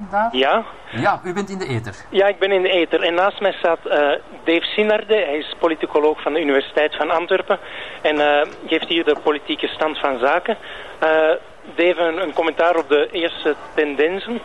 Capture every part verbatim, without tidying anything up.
daar? Ja. Ja, u bent in de ether. Ja, ik ben in de ether. En naast mij staat uh, Dave Sinarde. Hij is politicoloog van de Universiteit van Antwerpen. En uh, geeft hier de politieke stand van zaken. Uh, Dave, een, een commentaar op de eerste tendensen.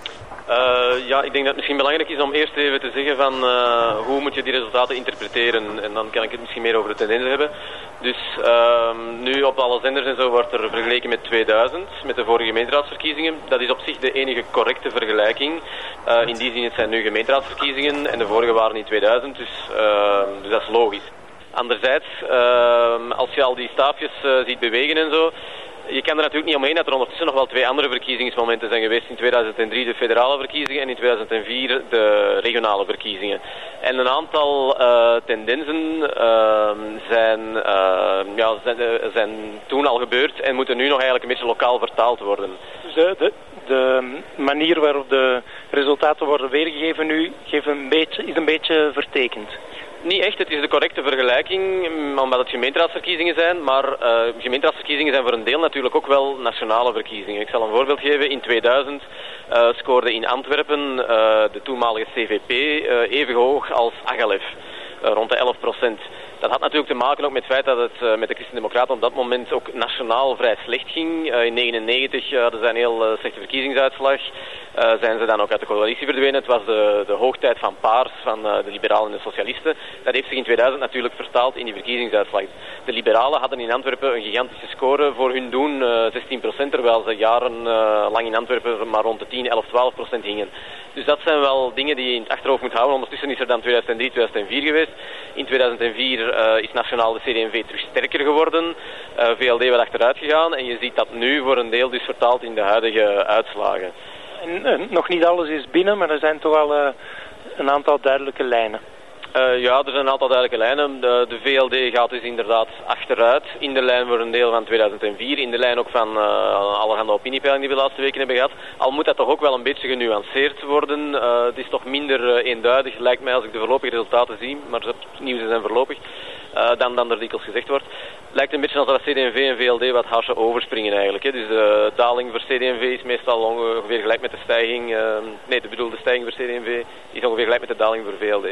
Uh, ja, ik denk dat het misschien belangrijk is om eerst even te zeggen van uh, hoe moet je die resultaten interpreteren. En dan kan ik het misschien meer over de tendensen hebben. Dus uh, nu op alle zenders en zo wordt er vergeleken met tweeduizend, met de vorige gemeenteraadsverkiezingen. Dat is op zich de enige correcte vergelijking. Uh, in die zin, het zijn nu gemeenteraadsverkiezingen en de vorige waren in tweeduizend, dus, uh, dus dat is logisch. Anderzijds, uh, als je al die staafjes uh, ziet bewegen en zo, je kan er natuurlijk niet omheen dat er ondertussen nog wel twee andere verkiezingsmomenten zijn geweest. In tweeduizend drie de federale verkiezingen en in tweeduizend vier de regionale verkiezingen. En een aantal uh, tendensen uh, zijn, uh, ja, zijn, uh, zijn toen al gebeurd en moeten nu nog eigenlijk een beetje lokaal vertaald worden. Dus de, de, de manier waarop de resultaten worden weergegeven nu geeft een beetje, is een beetje vertekend. Niet echt, het is de correcte vergelijking, omdat het gemeenteraadsverkiezingen zijn, maar uh, gemeenteraadsverkiezingen zijn voor een deel natuurlijk ook wel nationale verkiezingen. Ik zal een voorbeeld geven. In tweeduizend uh, scoorde in Antwerpen uh, de toenmalige C V P uh, even hoog als Agalef, uh, rond de elf procent. Dat had natuurlijk te maken ook met het feit dat het uh, met de Christen-Democraten op dat moment ook nationaal vrij slecht ging. Uh, in negenennegentig uh, hadden ze een heel uh, slechte verkiezingsuitslag. Uh, zijn ze dan ook uit de coalitie verdwenen. Het was de, de hoogtijd van Paars, van uh, de liberalen en de socialisten. Dat heeft zich in tweeduizend natuurlijk vertaald in die verkiezingsuitslag. De liberalen hadden in Antwerpen een gigantische score voor hun doen, uh, zestien procent, terwijl ze jarenlang uh, in Antwerpen maar rond de tien, elf, twaalf procent hingen. Dus dat zijn wel dingen die je in het achterhoofd moet houden. Ondertussen is er dan tweeduizend drie, tweeduizend vier geweest. In tweeduizend vier uh, is nationaal de C D en V terug sterker geworden. Uh, V L D wat achteruit gegaan en je ziet dat nu voor een deel dus vertaald in de huidige uitslagen. En, uh, nog niet alles is binnen, maar er zijn toch al uh, een aantal duidelijke lijnen. Uh, ja, er zijn een aantal duidelijke lijnen. De, de V L D gaat dus inderdaad achteruit. In de lijn voor een deel van tweeduizend vier. In de lijn ook van uh, allerhande opiniepeilingen die we de laatste weken hebben gehad. Al moet dat toch ook wel een beetje genuanceerd worden. Uh, het is toch minder uh, eenduidig, lijkt mij, als ik de voorlopige resultaten zie. Maar het nieuws zijn voorlopig. Uh, dan, dan er dikwijls gezegd wordt. Lijkt een beetje alsof C D en V en V L D wat haarse overspringen eigenlijk. Hè. Dus de uh, daling voor C D en V is meestal ongeveer gelijk met de stijging. Uh, nee, de bedoelde stijging voor C D en V is ongeveer gelijk met de daling voor V L D.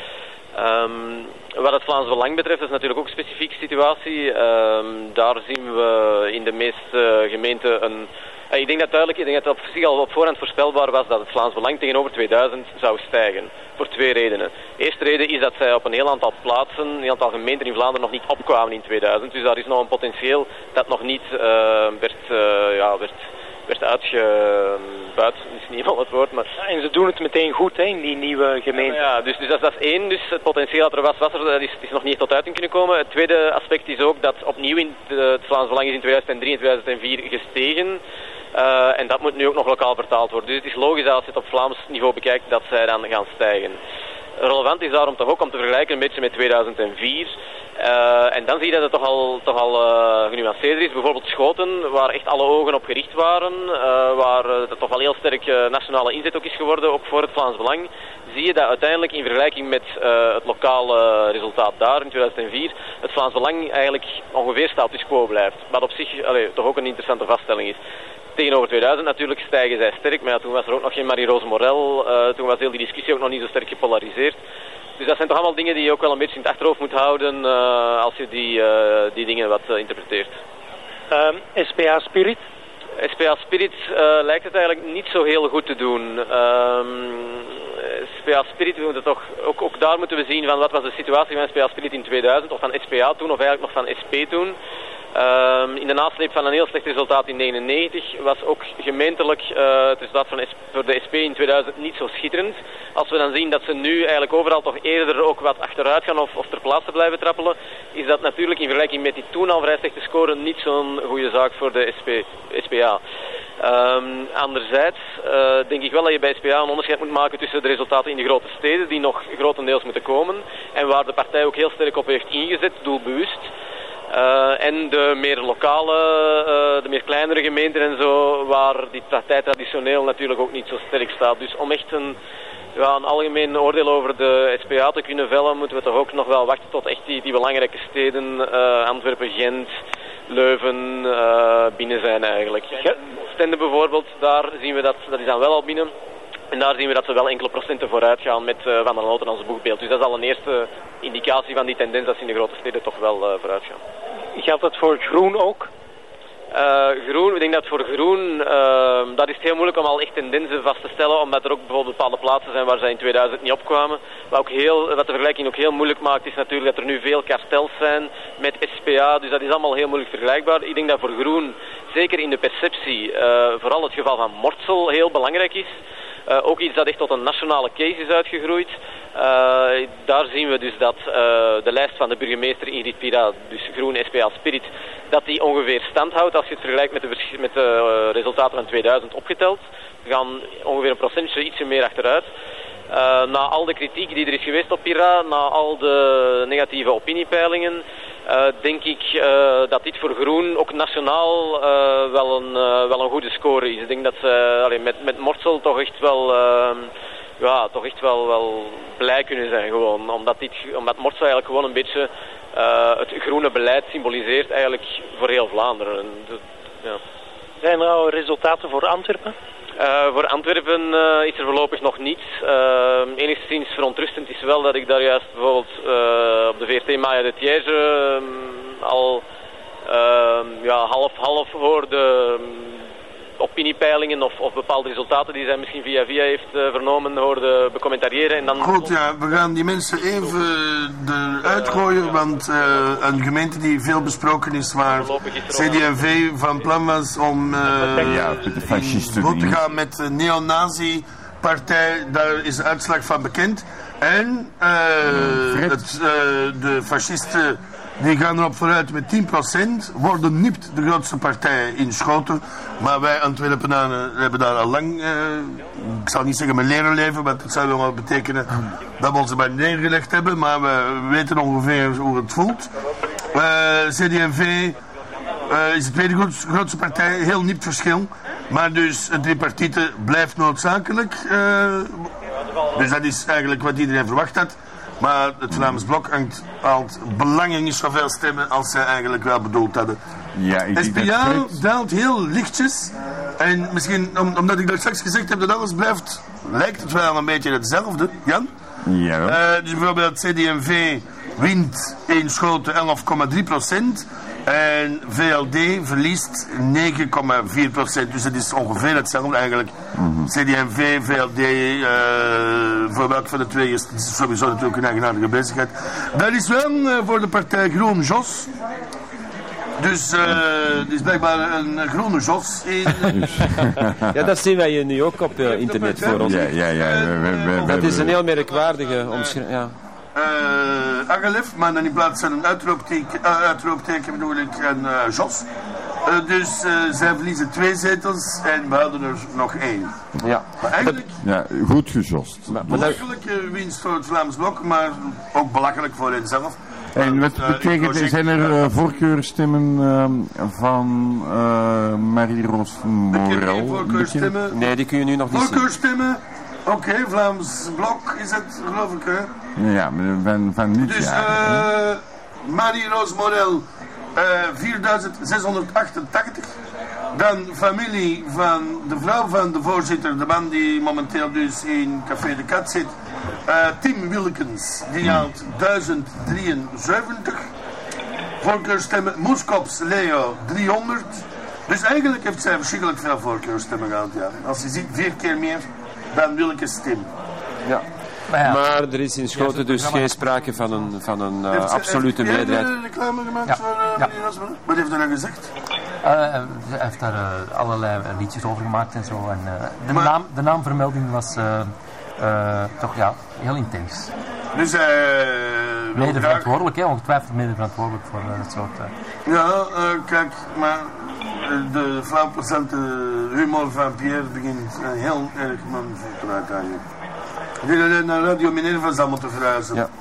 Um, wat het Vlaams Belang betreft, dat is natuurlijk ook een specifieke situatie. Um, daar zien we in de meeste gemeenten een... Uh, ik denk dat duidelijk, ik denk dat het op zich al op voorhand voorspelbaar was dat het Vlaams Belang tegenover tweeduizend zou stijgen. Voor twee redenen. De eerste reden is dat zij op een heel aantal plaatsen, een heel aantal gemeenten in Vlaanderen nog niet opkwamen in tweeduizend. Dus daar is nog een potentieel dat nog niet uh, werd, uh, ja, werd, werd uitgebuit. Dat is niet helemaal het woord, maar... Ja, en ze doen het meteen goed, hè, in die nieuwe gemeente. Ja, dus, dus dat, dat is één. Dus het potentieel dat er was, was er, dat is, is nog niet tot uiting kunnen komen. Het tweede aspect is ook dat opnieuw in de, het Vlaams Belang is in tweeduizend drie en tweeduizend vier gestegen. Uh, en dat moet nu ook nog lokaal vertaald worden. Dus het is logisch als je het op Vlaams niveau bekijkt dat zij dan gaan stijgen. Relevant is daarom toch ook om te vergelijken een beetje met tweeduizend vier. Uh, en dan zie je dat het toch al, toch al uh, genuanceerder is. Bijvoorbeeld Schoten, waar echt alle ogen op gericht waren. Uh, waar uh, dat toch wel heel sterk uh, nationale inzet ook is geworden, ook voor het Vlaams Belang. Zie je dat uiteindelijk in vergelijking met uh, het lokale resultaat daar in tweeduizend vier... het Vlaams Belang eigenlijk ongeveer status quo blijft. Wat op zich allee, toch ook een interessante vaststelling is. Tegenover tweeduizend natuurlijk stijgen zij sterk, maar ja, toen was er ook nog geen Marie-Rose Morel, uh, toen was heel die discussie ook nog niet zo sterk gepolariseerd. Dus dat zijn toch allemaal dingen die je ook wel een beetje in het achterhoofd moet houden uh, als je die, uh, die dingen wat uh, interpreteert. Uh, S P A Spirit? S P A Spirit uh, lijkt het eigenlijk niet zo heel goed te doen. Uh, S P A Spirit, we moeten toch, ook, ook daar moeten we zien van wat was de situatie van S P A Spirit in tweeduizend, of van S P A toen, of eigenlijk nog van S P toen. Uh, in de nasleep van een heel slecht resultaat in negenennegentig was ook gemeentelijk uh, het resultaat van S- voor de S P in tweeduizend niet zo schitterend. Als we dan zien dat ze nu eigenlijk overal toch eerder ook wat achteruit gaan of, of ter plaatse blijven trappelen, is dat natuurlijk in vergelijking met die toen al vrij slechte score niet zo'n goede zaak voor de S P, S P A. Um, anderzijds uh, denk ik wel dat je bij S P A een onderscheid moet maken tussen de resultaten in de grote steden, die nog grotendeels moeten komen, en waar de partij ook heel sterk op heeft ingezet, doelbewust. Uh, en de meer lokale, uh, de meer kleinere gemeenten en zo, waar die partij traditioneel natuurlijk ook niet zo sterk staat. Dus om echt een, ja, een algemeen oordeel over de S P A te kunnen vellen, moeten we toch ook nog wel wachten tot echt die, die belangrijke steden, uh, Antwerpen, Gent, Leuven, uh, binnen zijn eigenlijk. Stende bijvoorbeeld, daar zien we dat, dat is dan wel al binnen. En daar zien we dat ze wel enkele procenten vooruit gaan met uh, Van der Noten als boegbeeld. Dus dat is al een eerste indicatie van die tendens dat ze in de grote steden toch wel uh, vooruit gaan. Geldt dat voor groen ook? Uh, groen, ik denk dat voor groen, uh, dat is heel moeilijk om al echt tendensen vast te stellen, omdat er ook bijvoorbeeld bepaalde plaatsen zijn waar zij in tweeduizend niet opkwamen. Wat, ook heel, wat de vergelijking ook heel moeilijk maakt, is natuurlijk dat er nu veel kartels zijn met S P A, dus dat is allemaal heel moeilijk vergelijkbaar. Ik denk dat voor groen, zeker in de perceptie, uh, vooral het geval van Mortsel heel belangrijk is. Uh, ook iets dat echt tot een nationale case is uitgegroeid. Uh, daar zien we dus dat uh, de lijst van de burgemeester Ingrid Pira, dus Groen S P A Spirit, dat die ongeveer stand houdt als je het vergelijkt met de, met de uh, resultaten van tweeduizend opgeteld. We gaan ongeveer een procentje ietsje meer achteruit. Uh, na al de kritiek die er is geweest op Pira, na al de negatieve opiniepeilingen, uh, denk ik uh, dat dit voor Groen ook nationaal uh, wel, een, uh, wel een goede score is. Ik denk dat ze allee, met, met Mortsel toch echt wel... Uh, ja, toch echt wel, wel blij kunnen zijn gewoon. Omdat, dit, omdat Mortsel eigenlijk gewoon een beetje uh, het groene beleid symboliseert eigenlijk voor heel Vlaanderen. En, ja. Zijn er al resultaten voor Antwerpen? Uh, voor Antwerpen uh, is er voorlopig nog niets. Uh, enigszins verontrustend is wel dat ik daar juist bijvoorbeeld uh, op de V R T Maya de Thiège uh, al uh, ja, half-half hoorde... Uh, opiniepeilingen of, of bepaalde resultaten die zij misschien via via heeft uh, vernomen, hoorde becommentariëren. En dan... Goed, ja, we gaan die mensen even eruit gooien, want uh, een gemeente die veel besproken is, waar C D en V van plan was om uh, ja, met de fascisten goed te gaan met de neonazi-partij, daar is de uitslag van bekend. En uh, het, uh, de fascisten die gaan erop vooruit met tien procent, worden nipt de grootste partij in Schoten. Maar wij Antwerpenaren hebben daar al lang, uh, ik zal niet zeggen mijn leren leven, want dat zou wel betekenen dat we ons bij neergelegd hebben. Maar we weten ongeveer hoe het voelt. Uh, C D en V uh, is de tweede grootste, grootste partij, heel nipt verschil. Maar dus het tripartite blijft noodzakelijk. Uh, dus dat is eigenlijk wat iedereen verwacht had. Maar het Vlaams Blok hangt haalt belangen niet zoveel stemmen als ze eigenlijk wel bedoeld hadden. Ja, ik S P A daalt heel lichtjes. En misschien, om, omdat ik daar straks gezegd heb dat alles blijft, lijkt het wel een beetje hetzelfde, Jan? Ja. Uh, dus bijvoorbeeld C D en V wint in Schoten elf komma drie procent. En V L D verliest negen komma vier procent. Dus het is ongeveer hetzelfde eigenlijk. Mm-hmm. C D en V, V L D, uh, voor welk van de twee is het sowieso natuurlijk een eigenaardige bezigheid. Dat is wel uh, voor de partij Groen Jos. Dus uh, er is blijkbaar een groene Jos in. Ja, dat zien wij nu ook op uh, internet voor ons. Ja, ja, ja. We, we, we, dat is een heel merkwaardige omschrijving. Ja. Uh, Agalef, maar dan in plaats van een uitroepteken, uh, uitroepteken bedoel ik een uh, Jos. Uh, dus uh, zij verliezen twee zetels en we hadden er nog één. Ja. Maar eigenlijk... Ja, goed gezost. Belachelijke winst voor het Vlaams Blok, maar ook belachelijk voor hen zelf. En wat uh, betekent, zijn er uh, voorkeurstemmen uh, van uh, Marie-Roos Morel? Voorkeurstemmen? Nee, die kun je nu nog niet zien. Voorkeurstemmen? Oké, okay, Vlaams Blok is het, geloof ik, hè? Ja, van, van dit dus, jaar. Dus uh, Marie-Roos Morel, uh, vierduizend zeshonderdachtentachtig. Dan familie van de vrouw van de voorzitter, de man die momenteel dus in Café de Kat zit. Uh, Tim Wilkens, die haalt duizend drieënzeventig. Voorkeurstemmen, Moeskops Leo driehonderd. Dus eigenlijk heeft zij verschrikkelijk veel voorkeurstemmen gehad, ja. Als je ziet, vier keer meer dan Wilkens Tim. Ja. Maar, ja. maar er is in Schoten dus geen sprake van een, van een uh, heeft, absolute heeft, meerderheid. Heeft hij reclame gemaakt ja. voor uh, ja. Wat heeft hij nou gezegd? Uh, hij heeft daar uh, allerlei liedjes over gemaakt en zo. En, uh, de, maar, naam, de naamvermelding was uh, uh, toch ja, heel intens. Dus hij... Uh, mede verantwoordelijk, hè, ongetwijfeld mede verantwoordelijk voor uh, dat soort... Uh... Ja, uh, kijk, maar de flauwplezante humor van Pierre begint uh, heel erg man te raken eigenlijk. Ik denk dat hij naar Radio Minerva zal moeten verhuizen. Ja.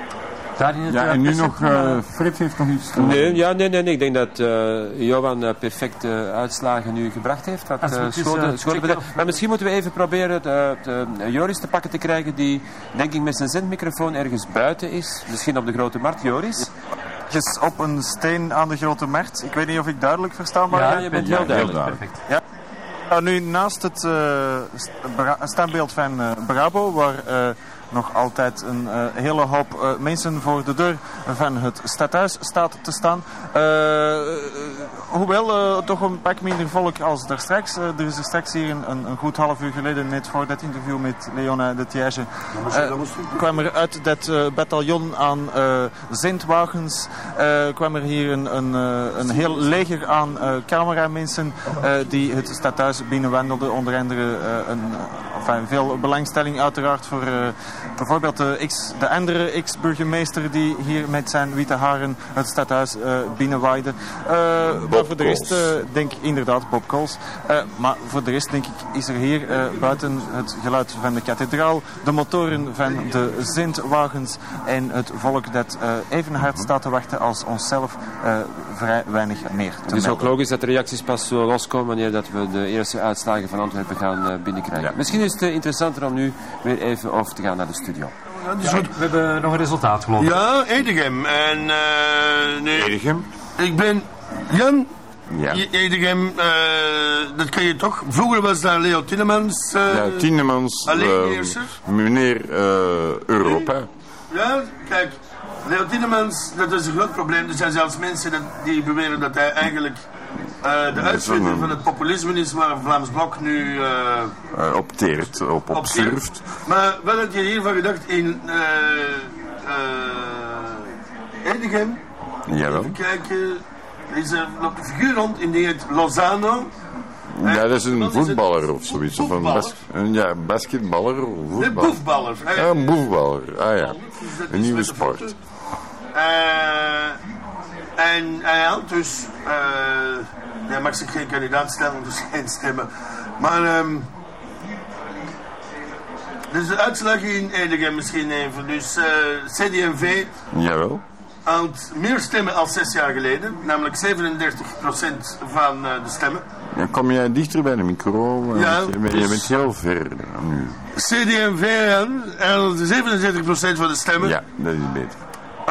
Ja, en nu nog, uh, Fred heeft nog iets te nee, ja, nee, nee, nee, ik denk dat uh, Johan uh, perfecte uitslagen nu gebracht heeft. Wat, uh, schoten, uh, schoten maar misschien moeten we even proberen de, de, de Joris te pakken te krijgen, die denk ik met zijn zendmicrofoon ergens buiten is. Misschien op de Grote Markt, Joris. Op een steen aan de Grote Markt. Ik weet niet of ik duidelijk verstaanbaar ben. ben. Ja, je bent heel duidelijk. Perfect. Ja. Uh, nu, naast het uh, st- bra- standbeeld van uh, Brabo, waar uh, nog altijd een uh, hele hoop uh, mensen voor de deur van het stadhuis staat te staan. Uh, uh, hoewel uh, toch een pak minder volk als daar straks. Uh, er is er straks hier een, een, een goed half uur geleden, net voor dat interview met Leona de Thiège, uh, kwam er uit dat uh, bataljon aan uh, zendwagens, uh, kwam er hier een, een, uh, een heel leger aan uh, cameramensen uh, die het stadhuis binnenwandelden. Onder andere uh, een, enfin, veel belangstelling uiteraard voor uh, bijvoorbeeld de, ex, de andere ex-burgemeester die hier met zijn witte haren het stadhuis uh, binnenwaaide. Uh, maar voor de rest uh, denk ik inderdaad Bob Coles. Uh, maar voor de rest denk ik is er hier uh, buiten het geluid van de kathedraal, de motoren van de zendwagens en het volk dat uh, even hard staat te wachten als onszelf, uh, vrij weinig meer te Het is melden. ook logisch dat de reacties pas zo loskomen wanneer dat we de eerste uitslagen van Antwerpen gaan uh, binnenkrijgen. Ja. Misschien is het uh, interessanter om nu weer even over te gaan naar de studio. Ja, we hebben nog een resultaat geloof ik. Ja, Edegem. En uh, nee, Edegem? ik ben Jan. Ja. Edegem, uh, dat ken je toch? Vroeger was daar Leo Tielemans. Uh, Ja, Tielemans, alleenheerser. uh, meneer uh, Europa. Ja, kijk, Leo Tielemans, dat is een groot probleem. Er zijn zelfs mensen dat, die beweren dat hij eigenlijk uh, de uitvinder van het populisme is, waar Vlaams Blok nu uh, Uh, opteert, op, op surft. Maar wat had je hiervan gedacht in uh, uh, Edegem? Jawel. Even kijken, er is een, loopt een figuur rond in die heet Lozano. Ja, dat is een Dan is het voetballer of zoiets. Of een boefballer. bas een, ja, basketballer of Een voetballer. boefballer. Hij- Ja, een boefballer. Ah ja, Dus dat een is nieuwe met de sport. voeten. Uh, en hij had dus, uh, hij mag zich geen kandidaat stellen, dus geen stemmen. Maar, um, dus de uitslag in Edegem misschien even. Dus uh, C D M V Jawel. had meer stemmen als zes jaar geleden, namelijk zevenendertig procent van uh, de stemmen. Ja, kom jij dichter bij de micro? Want Ja, je, bent, dus- je bent heel ver nu. C D M V had zevenenzeventig procent van de stemmen. Ja, dat is beter. Uh,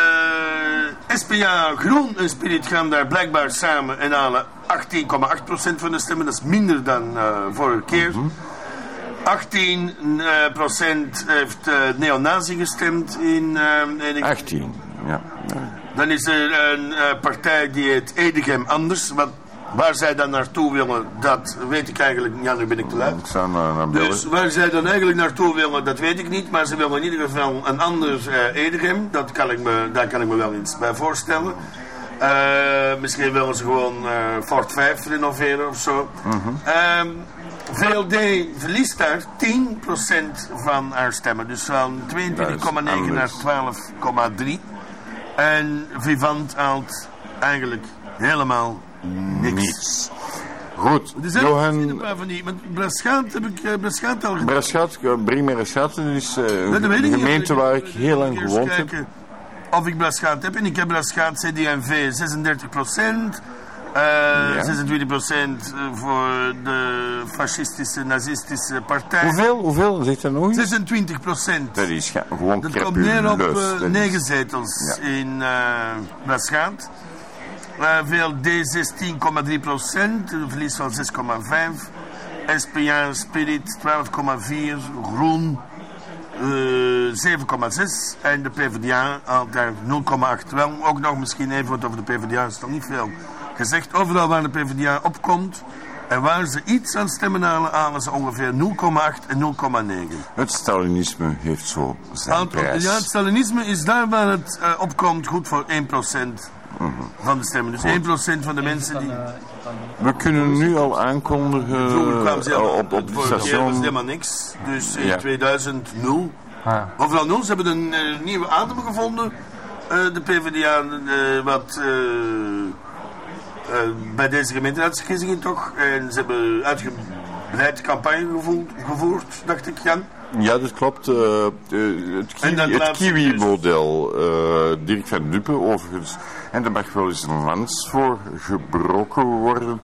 S P A Groen en Spirit gaan daar blijkbaar samen en halen achttien komma acht procent van de stemmen. Dat is minder dan uh, vorige keer. Mm-hmm. achttien procent heeft uh, neonazi gestemd in uh, Edegem. achttien, ja. Dan is er een uh, partij die heet Edegem Anders. Wat, waar zij dan naartoe willen, dat weet ik eigenlijk niet. Ja, nu ben ik te luid. Ik zou naar, naar bellen. Dus waar zij dan eigenlijk naartoe willen, dat weet ik niet. Maar ze willen in ieder geval een ander uh, Edegem. Dat kan ik me, daar kan ik me wel iets bij voorstellen. Uh, misschien willen ze gewoon uh, Fort vijf renoveren of zo. Mm-hmm. Um, V L D verliest daar tien procent van haar stemmen. Dus van tweeëntwintig komma negen naar twaalf komma drie. En Vivant haalt eigenlijk helemaal niks. Niets. Goed, Er zijn misschien een Johan paar van die. Want Braschaat heb ik uh, Braschaat al gedaan. Braschaat, breng mij Braschaat. Dat is uh, Dat weet ik een niet. gemeente waar ik heel lang Eerst gewoond heb. kijken of ik Braschaat heb. En ik heb Braschaat C D M V zesendertig procent. Uh, Ja. zesentwintig procent voor de fascistische, nazistische partij. Hoeveel? Hoeveel? Zegt dat nog eens? zesentwintig procent. Dat is ga- gewoon Dat komt neer op crepuleus. uh, Dat is- negen zetels Ja. in uh, Braschaat. Uh, V L D zestien komma drie procent, een verlies van zes komma vijf. S P A Spirit twaalf komma vier, Groen uh, zeven komma zes en de P v d A haalt daar nul komma acht. Wel, ook nog misschien even wat over de P v d A, is nog niet veel gezegd. Overal waar de P v d A opkomt en waar ze iets aan stemmen halen, halen ze ongeveer nul komma acht en nul komma negen. Het Stalinisme heeft zo zijn Aantal- prijs. Ja, het Stalinisme is daar waar het uh, opkomt goed voor één procent van de stemmen. Dus één procent van de mensen die... We kunnen nu al aankondigen Vroeger kwamen ze uh, helemaal op, op het vorige keer was het station. helemaal niks. Dus in Ja. tweeduizend nul. Ah, ja. Overal nul. Ze hebben een uh, nieuwe adem gevonden. Uh, de P v d A, uh, wat... Uh, uh, bij deze gemeenteraadsverkiezingen toch. En ze hebben uitgebreid campagne gevoerd, gevoerd dacht ik, Jan. Ja, dat klopt. Uh, uh, het En dat Kiwi- het laatste Kiwi-model, uh, Dirk van Duppen overigens. En daar mag wel eens een lans voor gebroken worden.